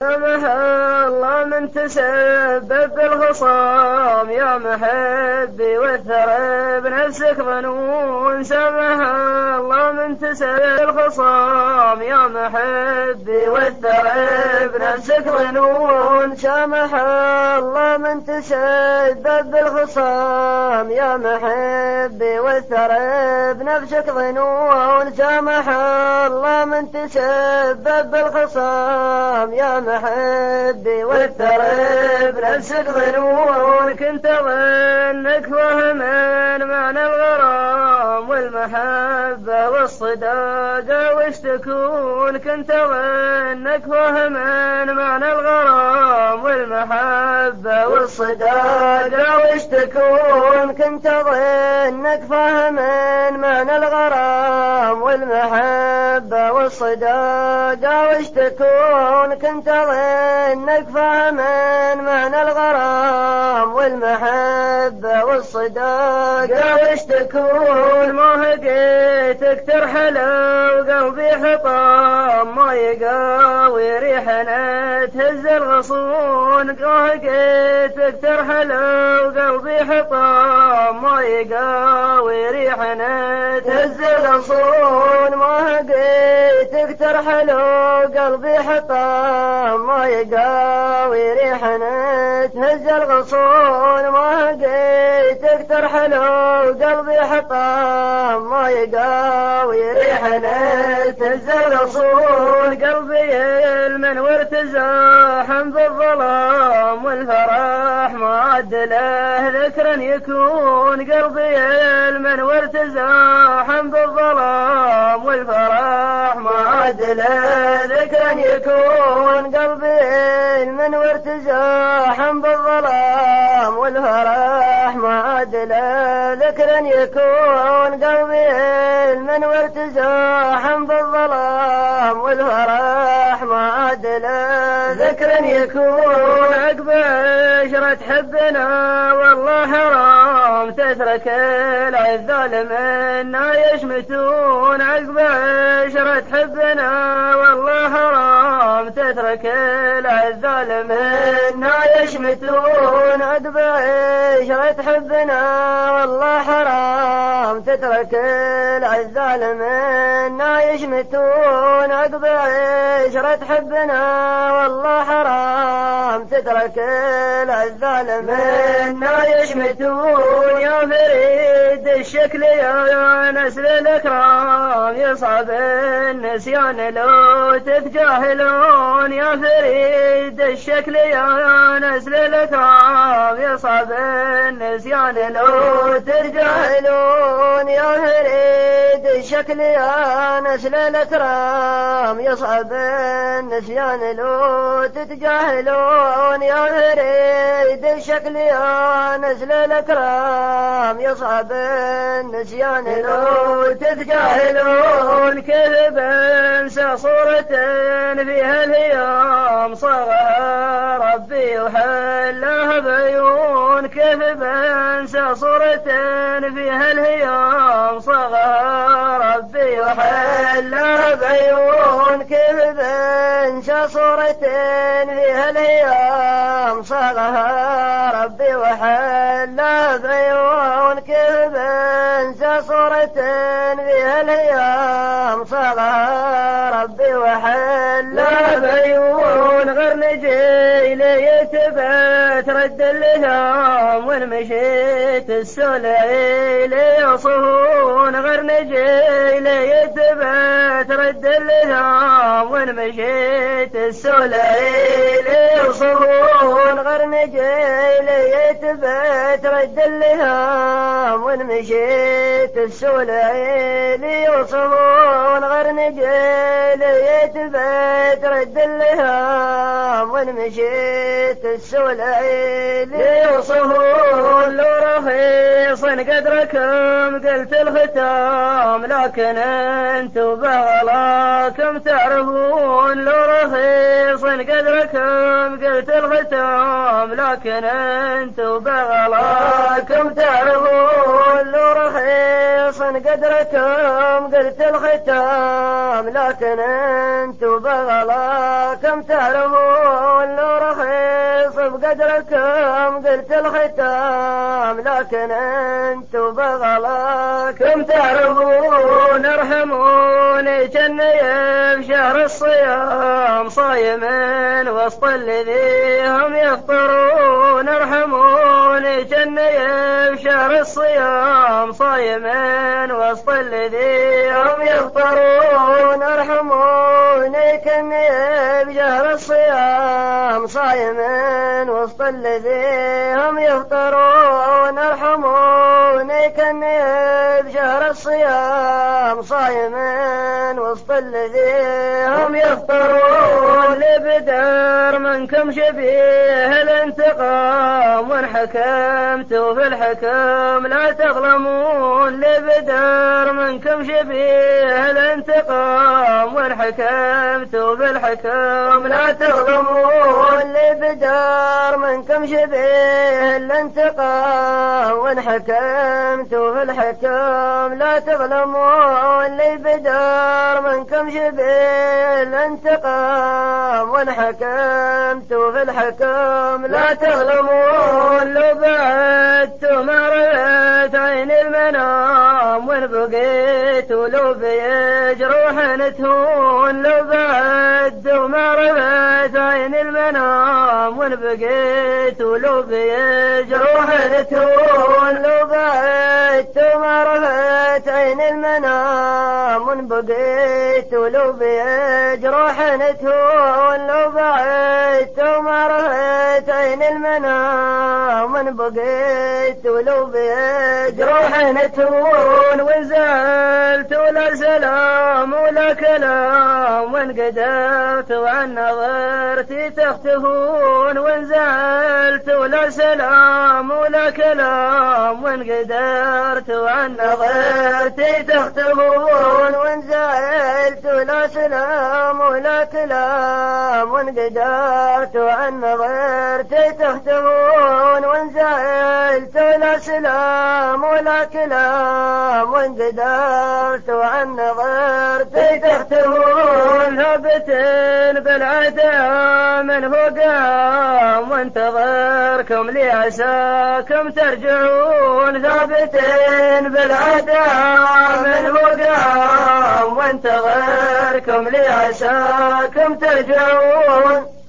سمح الله من تسبب بالخصام يا محبي والثرى بنفسك ظنون. سمح الله من تسبب بالخصام يا محبي والثرى بنفسك ظنون. سمح الله من تسبب بالخصام يا محبي والثرى بنفسك ظنون. سمح الله من تسبب بالخصام يا محبي والثرى بنفسك ظنون. كنت ظنك وهمان معنى الغرام والمحبة والصداقة وش تكون. كنت ظنك وهمان معنى الغرام والمحبة والصداقة وش تكون. كنت ظنك فهمان معنى الغرام والمحبة والصداقة وش تكون. كنت ظنك فهمان معنى الغرام والمحبة والصداقة وش تكون. ما هقيتك ترحل وقلبي حطام ما يقاوي ريحنا تهز الغصون. ما هقيتك ترحل وقلبي حطام ما يقاوي ريحنا تهز الغصون. ما هقيتك ترحل وقلبي حطام ما يقاوي ريحنا تهز الغصون. ما هقيتك ترحل وقلبي حطام ما يقاوي ريحنا تهز الغصون. قلبي المنور تزاحم بالظلام والفرح ما عاد له ذكرا يكون. قلبي المنور تزاحم بالظلام والفرح ما عاد له ذكرا يكون. قلبي المنور تزاحم بالظلام والفرح ما عاد له ذكرا يكون. قلبي المنور تزاحم بالظلام والفرح ما عاد له ذكرا يكون. عقب عشرة حبنا والله حرام تترك العذال منا يشمتون. عقب عشرة حبنا والله حرام تترك العذال منا يشمتون. عقب عشرة حبنا والله حرام تترك العذال منا يشمتون. عقب عشرة حبنا والله حرام تترك العذال منا يشمتون. يا فريد الشكل يا نسل الأكرام يصعب النسيان لو تتجاهلون. يا فريد الشكل يا نسل الأكرام يصعب النسيان لو تتجاهلون. يا فريد الشكل يا نسل الأكرام يصعب النسيان لو تتجاهلون. يا فريد الشكل يا نسل الأكرام يصعب النسيان لو تتجاهلون. كيف بنسى صورة فيها الهيام صغى ربي وحلها بعيون. كيف بنسى صورة فيها الهيام صغى ربي وحلها بعيون. كيف بنسى صورة فيها الهيام صغى ربي وحلها بعيون. كيف بنسى صورة فيها الهيام صغى ربي وحلها بعيون. غير نجي ليتبت رد اللهام وان مشيت السلعي ليصهون. غير نجي ليتبت رد اللهام وان مشيت السلعي ليصهون. غير نجي ليتبت رد اللهام وان مشيت السلعي ليصهون. غير نجي ليتبت رد اللهام وان مشيت السلعي ليصهون. لو رخيص قدركم قلت الختام لكن انتم بغلاكم تعرفون. لو رخيص قدركم قلت الختام لكن انتم بغلاكم تعرفون. لو رخيص قدركم قلت الختام لكن انتم بغلاكم تعرفون. قدركم قلت الختام، لكن انتم بغلاكم تعرفون. ارحموني جني بشهر الصيام صايم وسط الذي هم يفطرون. ارحموني جني بشهر الصيام صايم وسط الذي هم يفطرون. ارحموني كني بشهر الصيام صايم وسط الذي هم يفطرون. ارحموني كني بشهر الصيام صايم وسط الذي هم يفطرون. لبدر منكم شبيه الانتقام، وان حكمتوا في الحكم لا تظلمون. لبدر منكم شبيه الانتقام، وان حكمتوا في الحكم لا تظلمون. لبدر منكم شبيه الانتقام، وان حكمتوا في الحكم لا تظلمون. لبدر منكم شبيه الانتقام، وان حكمتوا في الحكم لا تظلمون. لو بعدتم ما رأيت عين المنام، وان بقيت ولو بيجروح تهون. لو بعدتم ما رأيت عين المنام، وان بقيت ولو بيجروح تهون. لو بعدتم ما رأيت عين المنام، وان بقيت ولو بيجروح تهون. لو بعدتم ما رأيت عين المنام، وان بقيت ولو بيجروح تهون. وزعلت ولا سلام ولا كلام، وان قدرت وعن نظرتي تختفون. وانزعلت ولا سلام ولا كلام، وان قدرت وعن نظرتي تختفون. وانزعلت ولا سلام ولا كلام، وان قدرت وعن نظرتي تختفون. وانزعلت ولا سلام ولا كلام، وان قدرت وعن نظرتي تختفون. ثبت بالعدا من فوقهم، وانتظركم لعساكم ترجعون. ثابت بالعدا من فوقهم، وانتظركم لعساكم ترجعون.